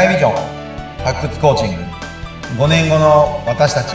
来ビジョン発掘コーチング、5年後の私たちへ。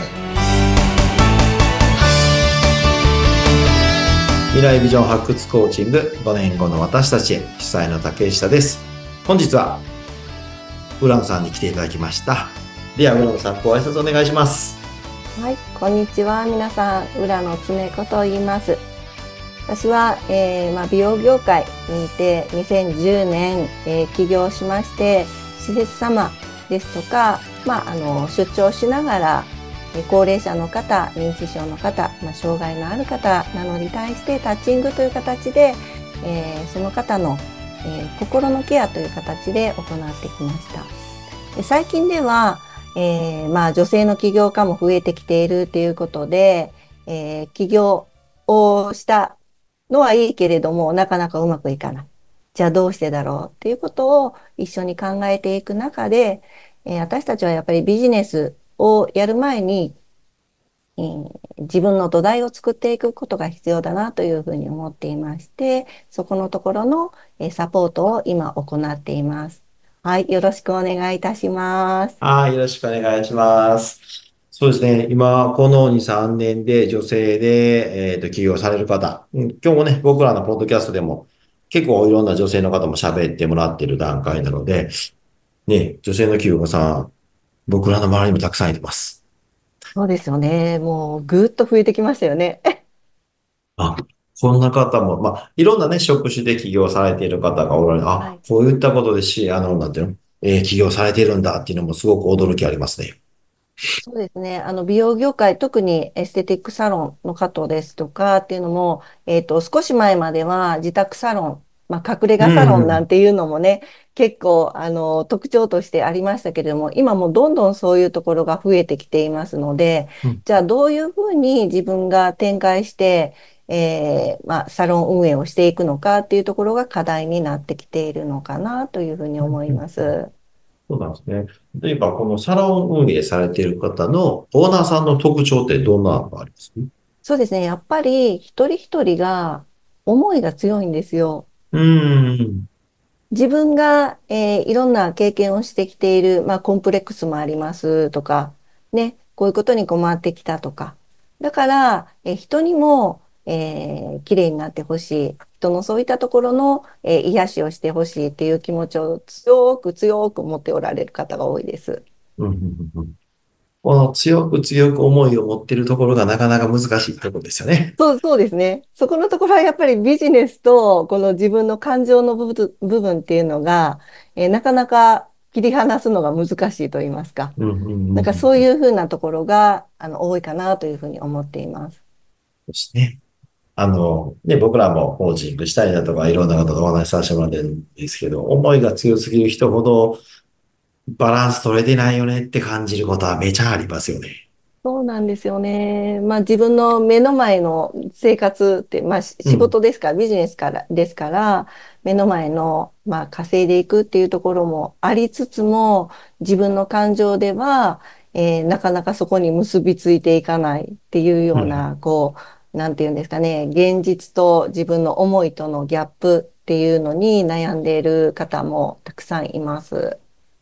未来ビジョン発掘コーチング、5年後の私たちへ。主催の竹下です。本日は浦野さんに来ていただきました。では浦野さん、ご挨拶お願いします。 はい、こんにちは。皆さん、浦野恒子と言います。私は、美容業界にいて2010年、起業しまして、施設様ですとか、出張しながら高齢者の方、認知症の方、障害のある方などに対してタッチングという形で、その方の、心のケアという形で行ってきました。で、最近では、女性の起業家も増えてきているということで、起業をしたのはいいけれども、なかなかうまくいかない。じゃあどうしてだろうっていうことを一緒に考えていく中で、私たちはやっぱりビジネスをやる前に、自分の土台を作っていくことが必要だなというふうに思っていまして、そこのところのサポートを今行っています。はい、よろしくお願いいたします。 はい、よろしくお願いします。そうですね。今、この2、3年で女性で、起業される方、今日もね、僕らのポッドキャストでも結構いろんな女性の方も喋ってもらっている段階なので、ね、女性の起業家さん、僕らの周りにもたくさんいてます。 そうですよね。もうぐーっと増えてきましたよね。 あ、こんな方も、いろんなね、職種で起業されている方がおられる。あ、 はい。 こういったことでなんていうの、起業されているんだっていうのもすごく驚きありますね。 そうですね。美容業界、特にエステティックサロンの方ですとかっていうのも、少し前までは自宅サロン、隠れう家サロンなんん、 ていうのもね、結構、特徴としてありましたけれども、今もうどんどんそういうところが増えてきていますので、 うん。 じゃあどういうふうに自分が展開して、サロン運営をしていくのかっていうところが課題になってきているのかなというふうに思います。 そうなんですね。例えば、このサロン運営されている方のオーナーさんの特徴ってどんなのがあります？ そうですね。やっぱり一人一人が思いが強いんですよ。 うーん。 自分が、いろんな経験をしてきている、コンプレックスもありますとか、ね、こういうことに困ってきたとか。だから、人にも、綺麗になってほしい。人のそういったところの、癒しをしてほしいっていう気持ちを強く強く持っておられる方が多いです。 うんうんうんうん。この強く強く思いを持っているところがなかなか難しいところですよね。 そうですね。そこのところはやっぱりビジネスとこの自分の感情の部分っていうのが、なかなか切り離すのが難しいと言いますか。 うんうんうんなんかうんうん。 そういうふうなところが多いかなというふうに思っています。 そうですね。僕らもコーチングしたりだとか、いろんな方とお話しさせてもらってるんですけど、思いが強すぎる人ほどバランス取れてないよねって感じることはめちゃありますよね。 そうなんですよね。自分の目の前の生活って、仕うん。 事ですから、ビジネスからですから、目の前の、稼いでいくっていうところもありつつも、自分の感情では、なかなかそこに結びついていかないっていううん。 ような、なんていうんですかね、現実と自分の思いとのギャップっていうのに悩んでいる方もたくさんいます。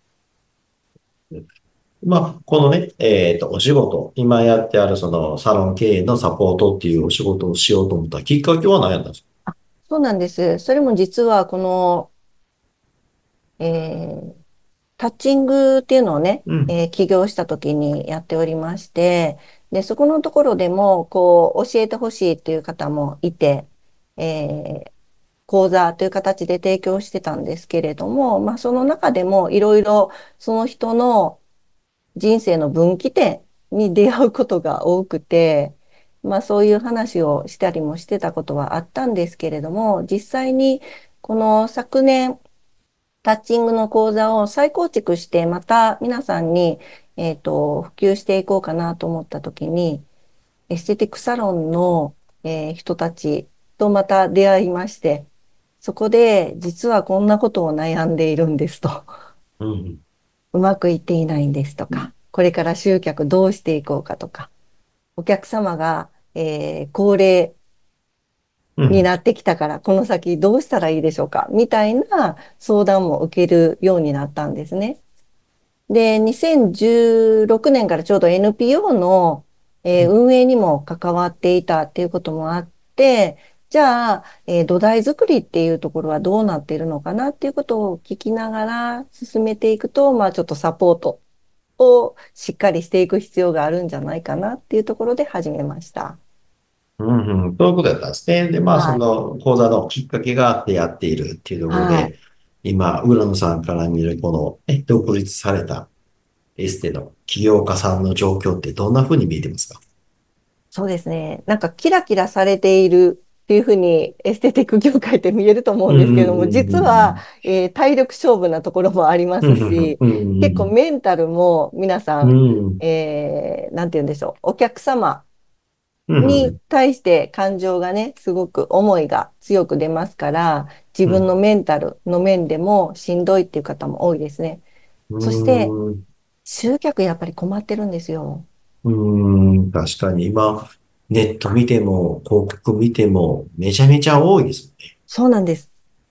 このね、お仕事、今やってあるそのサロン経営のサポートっていうお仕事をしようと思ったきっかけは何やったんですか？ そうなんです。それも実はこのえータッチングっていうのをね、 うん。 起業した時にやっておりまして、で、そこのところでも、教えてほしいっていう方もいて、えー講座という形で提供してたんですけれども、その中でもいろいろその人の人生の分岐点に出会うことが多くて、そういう話をしたりもしてたことはあったんですけれども、実際にこの昨年、タッチングの講座を再構築して、また皆さんに、普及していこうかなと思ったときに、エステティックサロンの、人たちとまた出会いまして、そこで実はこんなことを悩んでいるんですと、 うん。 うまくいっていないんですとか、これから集客どうしていこうかとか、お客様が、高齢うん。 になってきたから、この先どうしたらいいでしょうかみたいな相談も受けるようになったんですね。 で、2016年からちょうど NPO の、運営にも関わっていたっていうこともあって、じゃあ、土台作りっていうところはどうなっているのかなっていうことを聞きながら進めていくと、まあちょっとサポートをしっかりしていく必要があるんじゃないかなっていうところで始めました。 うんうん。そういうことだったんですね。で、まあ、そはい。 の講座のきっかけがあってやっているっていうところはい。 で、今、浦野さんから見るこの、独立されたエステの起業家さんの状況ってどんな風に見えてますか？ そうですね。なんかキラキラされているっていうふうにエステティック業界って見えると思うんうんうんですけれども、実は、体力勝負なところもありまうんうん。 すし、 うんうん結構メンタルも皆さん、 うんうん。 なんて言うんでしょう。お客様にうんうん対して感情がね、すごく思いが強く出ますから、自分のメンタルの面でもしんどいっていう方も多いですね。 うそして、 ん。 集客やっぱり困ってるんですよ。 確かに今、ネット見ても、広告見ても、めちゃめちゃ多いですね。 そうなんです。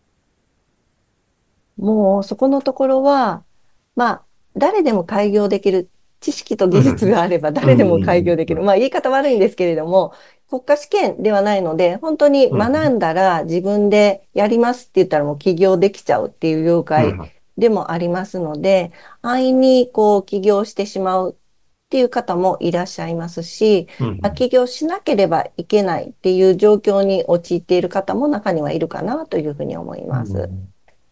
もうそこのところは、まあ、誰でも開業できる。知識と技術うんがあればうん。 誰でも開業できる。まあ言い方悪いんですけれども、国家試験ではないので、本当にうん。 学んだら自分でやりますって言ったらもう起業できちゃうっていう業界うん。 でもありますので、安易にこう起業してしまうっていう方もいらっしゃいますし、 うん。 起業しなければいけないっていう状況に陥っている方も中にはいるかなというふうに思いうます。 ん。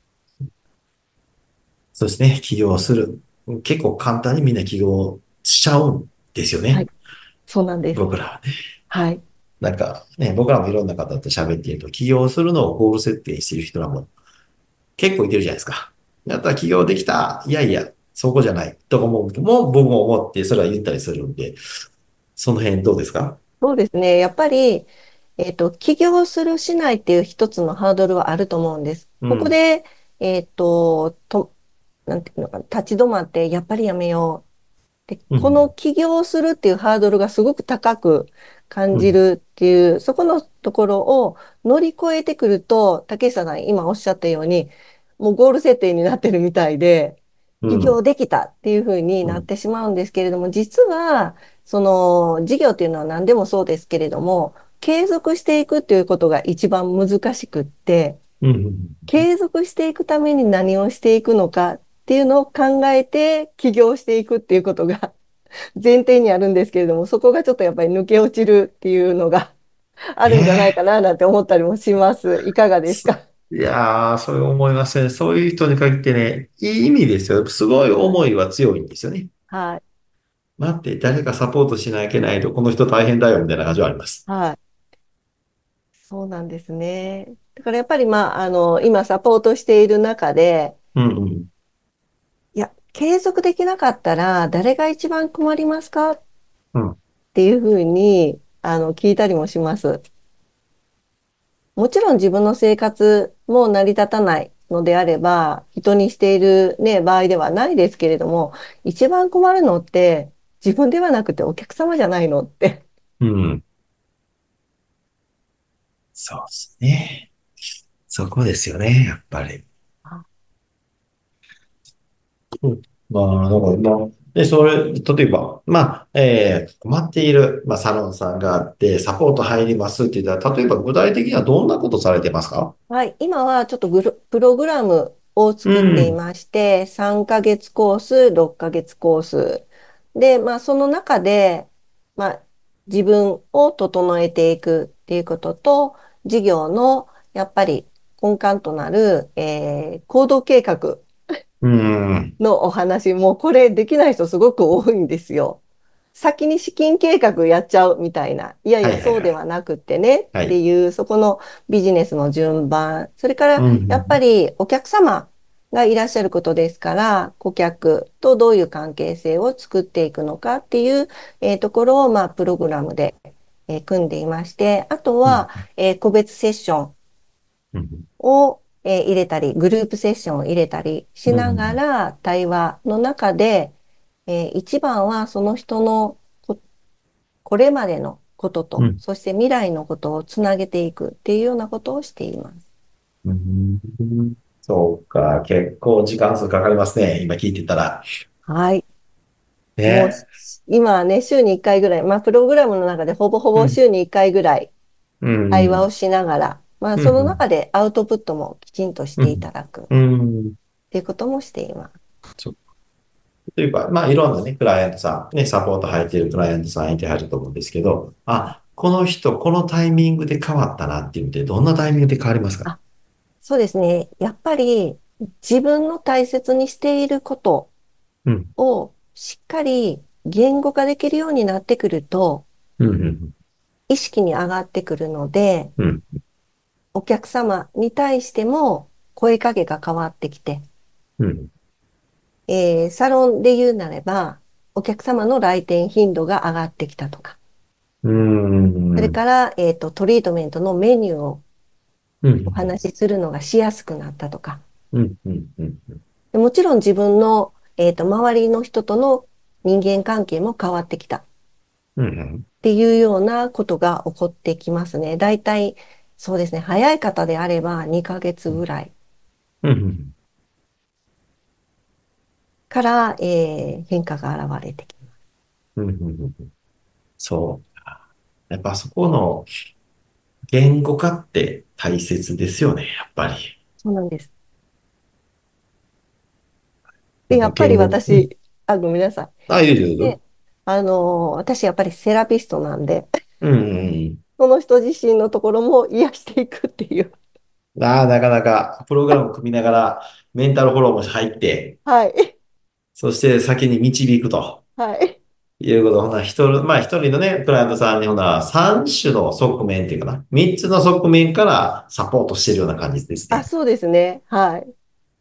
そうですね。起業する。結構簡単にみんな起業しちゃうんですよね。 はい、そうなんです。 僕らはね。 はい。 なんかね、僕らもいろんな方と喋っていると、起業するのをゴール設定している人らも結構いてるじゃないですか。やったら起業できた。いやいや、そこじゃない。とかも僕も思って、それは言ったりするんで、その辺どうですか？ そうですね。やっぱり、起業するしないっていう一つのハードルはあると思うんです。 うん。 ここで、なんていうのかな、立ち止まって、やっぱりやめよう。で、このうん。 起業するっていうハードルがすごく高く感うん。 じるっていう、そこのところを乗り越えてくると、竹下さん今おっしゃったように、もうゴール設定になってるみたいで、起うん。 業できたっていうふうにうん。 なってしまうんですけれども、実は、その事業っていうのは何でもそうですけれども、継続していくっていうことが一番難しくって、 うん。 継続していくために何をしていくのかっていうのを考えて起業していくっていうことが前提にあるんですけれども、そこがちょっとやっぱり抜け落ちるっていうのがあるんじゃないかななんて思ったりもします。いかがですか？ いやー、そう思いますね。そういう人に限ってね、いい意味ですよ。すごい思いは強いんですよね。 はい。 待って、誰かサポートしなきゃいけないと、この人大変だよ、みたいな感じはあります。 はい。そうなんですね。だからやっぱり今サポートしている中で、 うんうん。 いや、継続できなかったら誰が一番困りますかっうん。 ていうふうに、聞いたりもします。もちろん自分の生活も成り立たないのであれば、人にしているね、場合ではないですけれども、一番困るのって自分ではなくてお客様じゃないのって。 うん。そうですね。そこですよね、やっぱり。うん。まあ、で、それ、例えば、困っている、サロンさんがあって、サポート入りますって言ったら、例えば具体的にはどんなことされてますか？ はい、今はちょっとプログラムをう作っていん。 まして、3ヶ月コース、6ヶ月コース。で、その中で、まあ、自分を整えていくっていうことと、事業のやっぱり根幹となる、行動計画うん。 のお話も、これできない人すごく多いんですよ。先に資金計画やっちゃうみたいな。いやいはいや、そうではいはい。 はなくってねっはい。 ていう、そこのビジネスの順番。それからうやっぱん。 りお客様がいらっしゃることですから、顧客とどういう関係性を作っていくのかっていう、ところを、プログラムで、組んでいまして、あとうん。 は、個別セッションうん。 を、入れたり、グループセッションを入れたりしながうん。 ら対話の中で、一番はその人のこれまでのことと、 うん。 そして未来のことをつなげていくっていうようなことをしています。 うん。そうか。結構時間数かかりますね。今聞いてたら。 はい。もう、 ね。 今はね、週に1回ぐらい、まあ、プログラムの中でほぼほうん。 ぼ週に1回ぐらいうん。 会話をしながら、まあ、 うん。 そのうん。 中でアウトプットもきちんとしていうん。 ただくっうん。 ていうこともしています。 そうというか、まあ、いろんなね、クライアントさん、ね、サポート入っているクライアントさんいてはると思うんですけど、この人、このタイミングで変わったなっていうので、どんなタイミングで変わりますか？ あ、そうですね。やっぱり自分の大切にしていることうん。 をしっかり言語化できるようになってくると、 うん。うん。 意識に上がってくるので、 うん。 お客様に対しても声かけが変わってきて、 うん。 サロンで言うなれば、お客様の来店頻度が上がってきたとか、 うん。うん。 それから、トリートメントのメニューをうん。 お話しするのがしやすくなったとか、 うん。うん。うん。 でもちろん自分の、周りの人との人間関係も変わってきたっうん。 ていうようなことが起こってきますね。だいたい、そうですね、早い方であれば2ヶ月ぐらいうん。 から、変化が現れてきます。 うん。うん。そう。やっぱそこの言語化って大切ですよね、やっぱり。 そうなんです。で、 なんやっぱりかうん。 私、あ、ごめんなさいいですい。 よ。 で、私やっぱりセラピストなんで、 うん。 その人自身のところも癒していくっていう。 なかなか、プログラム組みながら、メンタルフォローも入って、 はい。 そして先に導くとはい。 いうこと。ほな、一人のね、クライアントさんにほな、三種の側面っていうかな。三つの側面からサポートしてるような感じですあ、 ね。 そうですね。はい。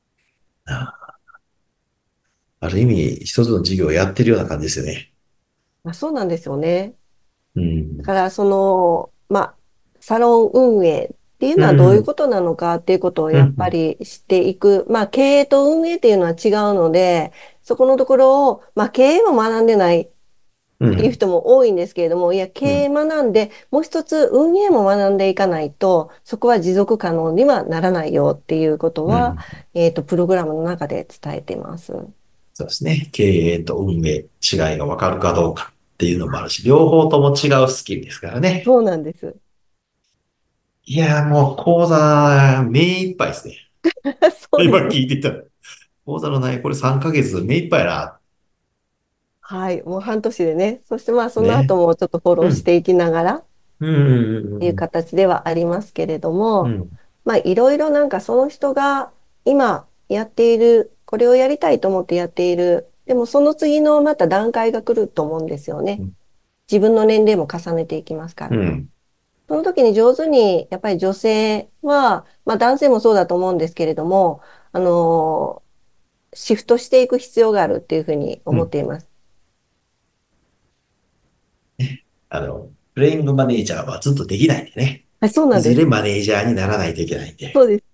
ある意味、一つの事業をやってるような感じですよね。 あ、そうなんですよね。 うん。 だから、まあ、サロン運営っていうのはどういううん。 ことなのかっていうことをやっぱうん。 り知っていく。まあ、経営と運営っていうのは違うので、そこのところを、まあ、経営も学んでないっていううん。 人も多いんですけれども、いや、経うん。 営学んで、もう一つ運営も学んでいかないと、そこは持続可能にはならないよっていうことは、 うん。 プログラムの中で伝えてます。 そうですね。経営と運営、違いがわかるかどうかっていうのもあるし、両方とも違うスキルですからね。 そうなんです。 いやーもう講座、目いっぱいですね。今そうですね。 聞いてた。講座の内容、これ3ヶ月目いっぱいやな。 はい。もう半年でね。そしてまあ、その後ね。 もちょっとフォロうん。 ーしていきながらっうん。 ていう形ではありますけれども、 うん。 まあ、いろいろなんかその人が今やっている、これをやりたいと思ってやっている、でもその次のまた段階が来ると思うんですよね。 うん。 自分の年齢も重ねていきますから。 うん。 その時に上手に、やっぱり女性は、まあ男性もそうだと思うんですけれども、あのシフトしていく必要があるっていうふうにうん。 思っています。 プレイングマネージャーはずっとできないんでね。 はい、そうなんです。 いずれマネージャーにならないといけないんで。 そうです。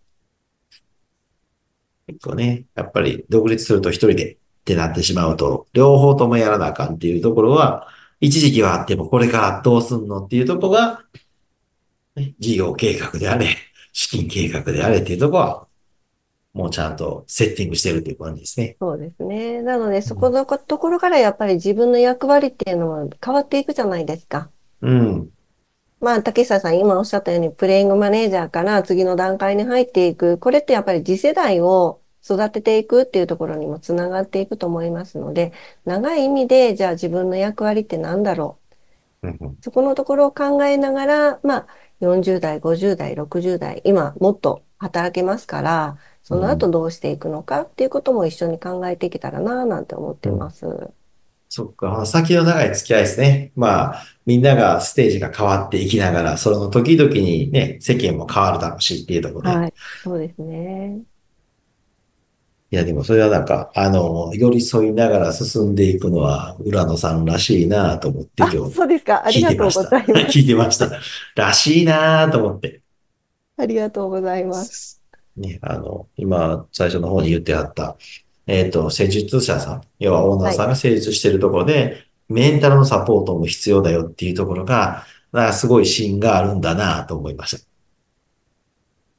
結構ね、やっぱり独立すると一人でってなってしまうと、両方ともやらなあかんっていうところは、一時期はあってもこれからどうすんのっていうところが、ね、事業計画であれ、資金計画であれっていうところは、もうちゃんとセッティングしてるっていう感じですね。 そうですね。なので、 うん。 そこのところからやっぱり自分の役割っていうのは変わっていくじゃないですか。 うん。 まあ、竹下さん今おっしゃったように、プレイングマネージャーから次の段階に入っていく。これってやっぱり次世代を育てていくっていうところにもつながっていくと思いますので、長い意味で、じゃあ自分の役割って何だろう。 うん。 そこのところを考えながら、まあ、40代、50代、60代、今もっと働けますから、その後うん。 どうしていくのかっていうことも一緒に考えていけたらな、なんて思ってうん。 ます。 そっか。先の長い付き合いですね。まあ、みんながステージが変わっていきながら、その時々にね、世間も変わるだろうしっていうところで。 はい。そうですね。 いや、でもそれはなんか、寄り添いながら進んでいくのは、浦野さんらしいなと思ってあ、 今日そうですか。あり聞いがとうごてました。 ざいま聞いてす。 ました。らしいなと思って。 ありがとうございます。 ね、今、最初の方に言ってあった、施術者さん、要はオーナーはい。 さんが施術しているところで、メンタルのサポートも必要だよっていうところが、なんかすごい芯があるんだなと思いました。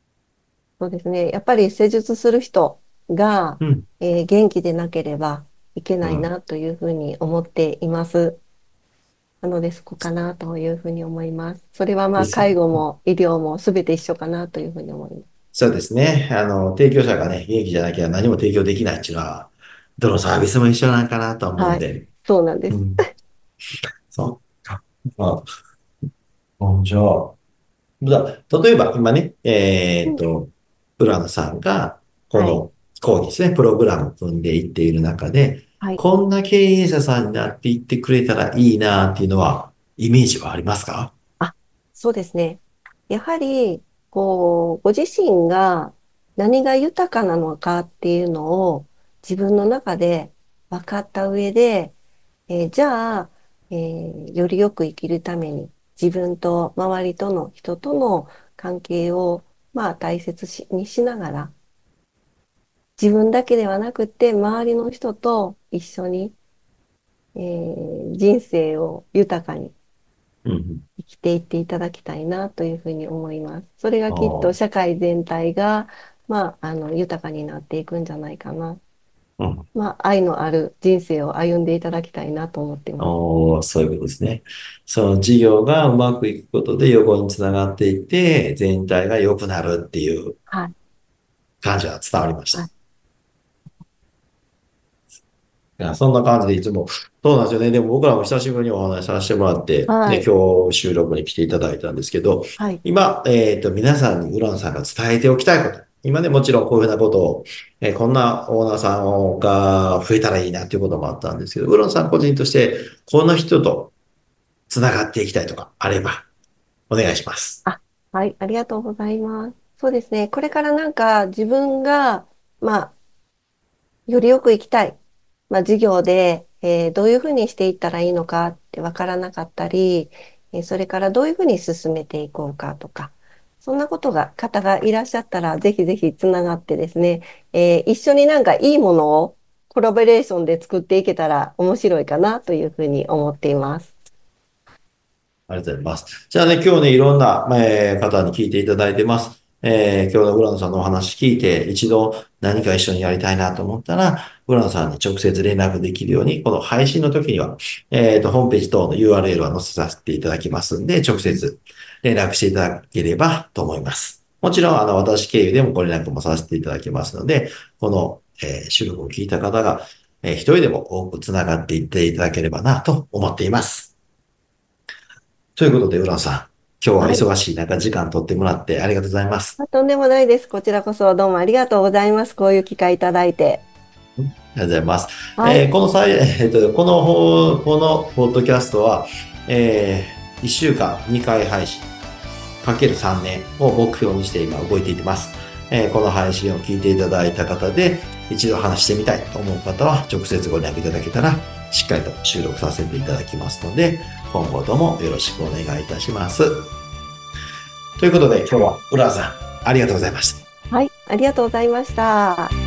そうですね。やっぱり施術する人が、 うん、 元気でなければいけないなというふうに思っています。なのでそこかなというふうに思います。それはですよ。 介護も医療も全て一緒かなというふうに思います。 そうですね。提供者がね、元気じゃなきゃ何も提供できないっていうのは、どのサービスも一緒なんかなと思うはい。 んで。 そうなんです。 うん。そうか。まじゃあ、例えば今ね、 うん。 浦野さんが、こはい。 の講義ですね、プログラムを組んでいっている中で、 はい。 こんな経営者さんになっていってくれたらいいなっていうのは、イメージはありますか？ あ、そうですね。やはり、ご自身が何が豊かなのかっていうのを自分の中で分かった上で、じゃあ、よりよく生きるために自分と周りとの人との関係を大切にしながら、自分だけではなくて周りの人と一緒に、人生を豊かにうんうん。 生きていっていただきたいなというふうに思います。それがあきっとー社会全体が、豊かになっていくんじゃないかな。 うん。 愛のある人生を歩んでいただきたいなと思っています。 そういうことですね。その事業がうまくいくことで横につながっていって、全体が良くなるっていうはい。 感じが伝わりました。 はい。 いや、そんな感じでいつも、そうなんですよね。でも僕らも久しぶりにお話しさせてもらって、で、 はい。 今日収録に来ていただいたんですけど、 はい。 今、皆さんに浦野さんが伝えておきたいこと。今ね、もちろんこういうふうなことを、こんなオーナーさんが増えたらいいなっていうこともあったんですけど、浦野さん個人として、この人と繋がっていきたいとかあれば、お願いします。 あ、はい。ありがとうございます。そうですね。これから自分が、まあ、よりよく生きたい。授業で、どういうふうにしていったらいいのかってわからなかったり、それからどういうふうに進めていこうかとか、そんな方がいらっしゃったら、ぜひぜひつながってですね、一緒にいいものをコラボレーションで作っていけたら面白いかなというふうに思っています。 ありがとうございます。じゃあね、今日ね、いろんな、方に聞いていただいてます。今日の浦野さんのお話聞いて、一度何か一緒にやりたいなと思ったら、浦野さんに直接連絡できるように、この配信の時には、ホームページ等の URL は載せさせていただきますんで、直接連絡していただければと思います。もちろん、私経由でもご連絡もさせていただきますので、この、収録を聞いた方が、一人でも多くつながっていっていただければなと思っています。ということで、浦野さん、今日ははい。 忙しい中、時間取ってもらってありがとうございます。 とんでもないです。こちらこそどうもありがとうございます。こういう機会いただいて。 ありがとうございます。 はい。 この際、このポッドキャストは、1週間2回配信、かける3年を目標にして今動いていってます。この配信を聞いていただいた方で、一度話してみたいと思う方は、直接ご連絡いただけたら、しっかりと収録させていただきますので、今後ともよろしくお願いいたします。ということで、今日は浦和さん、ありがとうございました。 はい。ありがとうございました。